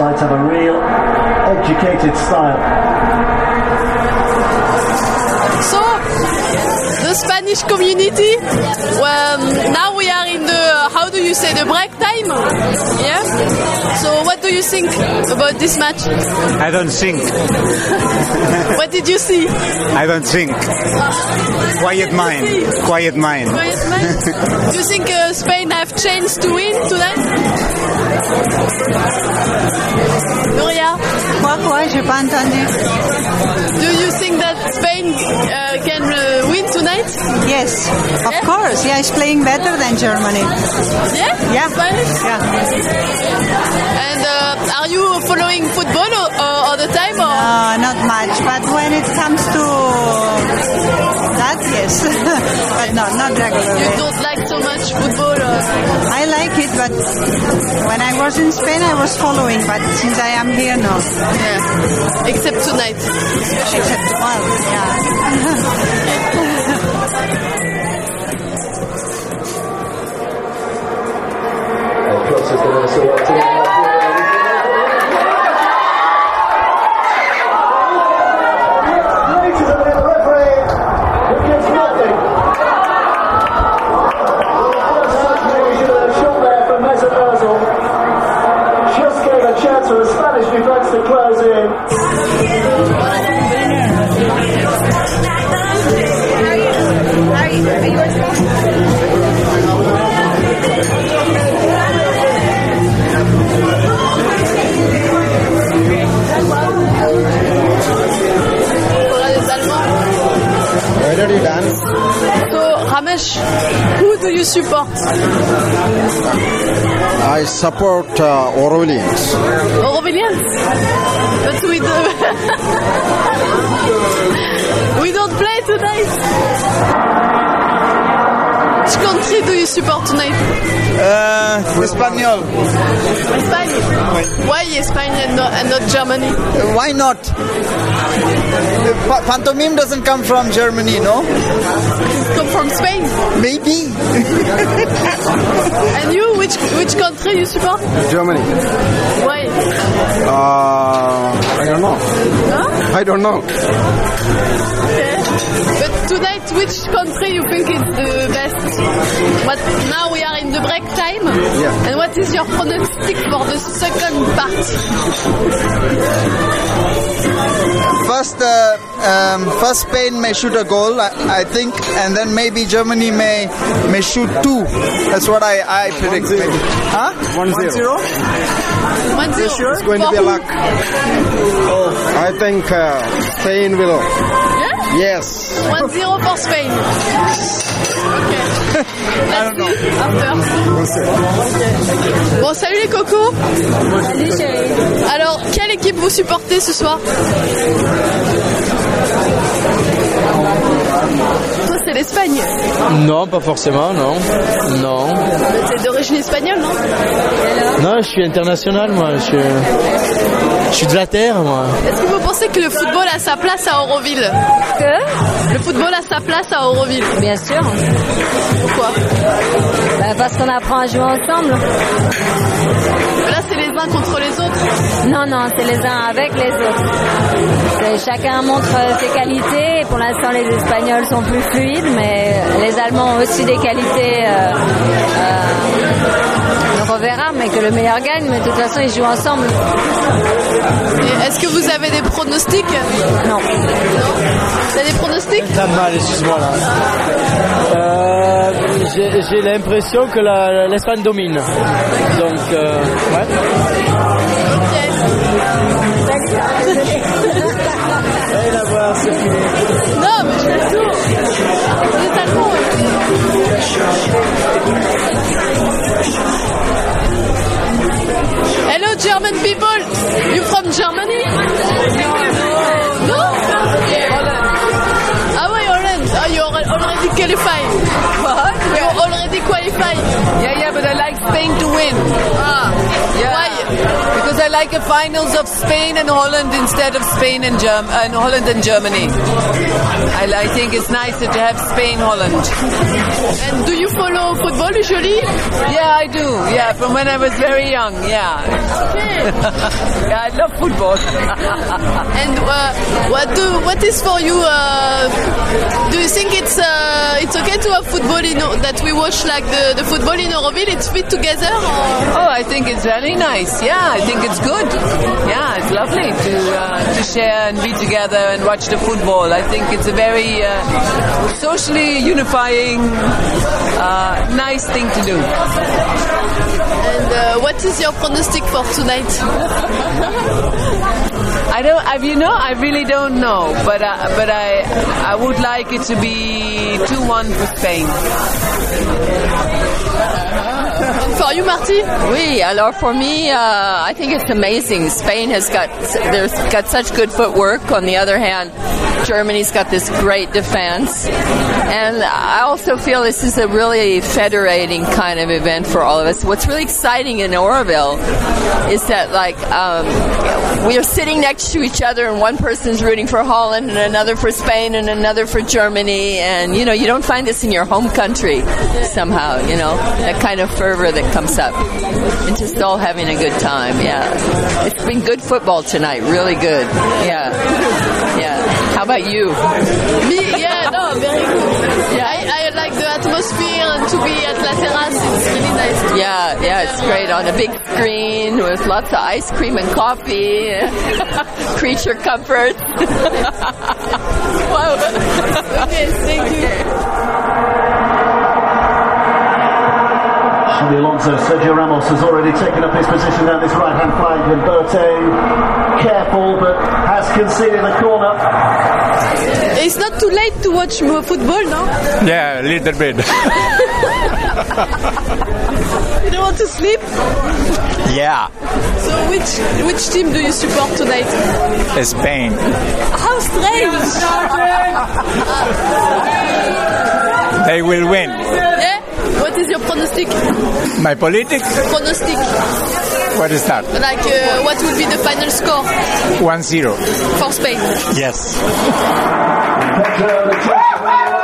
sides have a real educated style. So, the Spanish community, now we are in the, how do you say, the break time? Yeah? So what do you think about this match? I don't think. What did you see? I don't think. Quiet mind. Quiet mind. Quiet mind? Do you think Spain have chance to win tonight? Nuria? Quoi, j'ai pas entendu. Do you think that Spain can win tonight? Yes, of course. Yeah, it's playing better than Germany. Yeah? Yeah. Spanish? Yeah. And are you following football all the time? Or? Not much, but when it comes to that, yes. But no, not regularly. You don't like so much football? I like it, but when I was in Spain, I was following, but since I am here, no. Yeah. Except tonight. Except, well, yeah. So, Ramesh, who do you support? I support Aurovilians. Aurovilians? But we don't play tonight. Which country do you support tonight? Espanyol. Spain. Why Spain and not Germany? Why not? Pantomime doesn't come from Germany, no? It come from Spain. Maybe. And you, which country you support? Germany. Why? I don't know. Huh? I don't know. Okay. But tonight, which country you think is the best? But now we are in the break time. Yeah. And what is your pronostic for the second part? First Spain may shoot a goal, I think, and then maybe Germany may shoot two. That's what I predict. 1-0. Maybe. Huh? 1-0. 1-0. Sure? It's going to be a luck. I think Spain will. Yeah? Yes. 1-0 for Spain. Okay. I don't know. After. Bon, salut les cocos. Salut chérie. Alors, quelle équipe vous supportez ce soir? Toi, c'est l'Espagne. Non, pas forcément, non. Non. C'est d'origine espagnole, non? Non, je suis international, moi. Je suis de la terre, moi. Est-ce que vous pensez que le football a sa place à Auroville? Que Le football a sa place à Auroville? Bien sûr. Pourquoi? Parce qu'on apprend à jouer ensemble. Mais là, c'est les uns contre les autres. Non, c'est les uns avec les autres. Chacun montre ses qualités. Et pour l'instant, les Espagnols sont plus fluides, mais les Allemands ont aussi des qualités. On verra, mais que le meilleur gagne. Mais de toute façon, ils jouent ensemble. Et est-ce que vous avez des pronostics? Non. Vous avez des pronostics? T'as mal, excuse-moi là. J'ai l'impression que l'Espagne domine. Donc, ouais. Ok. Allez la voir, c'est fini. Non, mais je fais le tour. Vous êtes allemand. Hello, German people. You from Germany? No? Ah ouais, Holland. Ah, you already qualified. What? You already qualified. Yeah, but I like Spain to win. Ah. Yeah. Why? Because I I like the finals of Spain and Holland instead of Spain and Holland and Germany. I think it's nicer to have Spain-Holland. And do you follow football usually? Yeah, I do. Yeah, from when I was very young. Yeah. Okay. Yeah, I love football. And what is for you? Do you think it's okay to have football that we watch like the football in Euroville? It's fit together? Or? Oh, I think it's very nice. Yeah, I think it's good. Yeah, it's lovely to share and be together and watch the football. I think it's a very socially unifying, nice thing to do. And what is your pronostic for tonight? I really don't know, but I would like it to be 2-1 for Spain. For you, Marty? Oui, alors for me, I think it's amazing. Spain has got such good footwork. On the other hand, Germany's got this great defense. And I also feel this is a really federating kind of event for all of us. What's really exciting in Oroville is that, we are sitting next to each other and one person's rooting for Holland and another for Spain and another for Germany. And, you don't find this in your home country somehow, that kind of fervor that comes up. And just all having a good time, yeah. It's been good football tonight, really good, yeah. How about you? Me, yeah, no, very good. Yeah, I like the atmosphere and to be at La Terrace, it's really nice. Yeah, it's great on a big screen with lots of ice cream and coffee, creature comfort. Wow. Okay, thank you. Xabi Alonso, Sergio Ramos has already taken up his position down this right-hand flank, and Boateng, careful, but has conceded a corner. It's not too late to watch football, no? Yeah, a little bit. You don't want to sleep? Yeah. So which team do you support tonight? Spain. How strange! They will win. Yeah? What is your pronostic? My politics? Pronostic. What is that? Like, what would be the final score? 1-0. For Spain? Yes.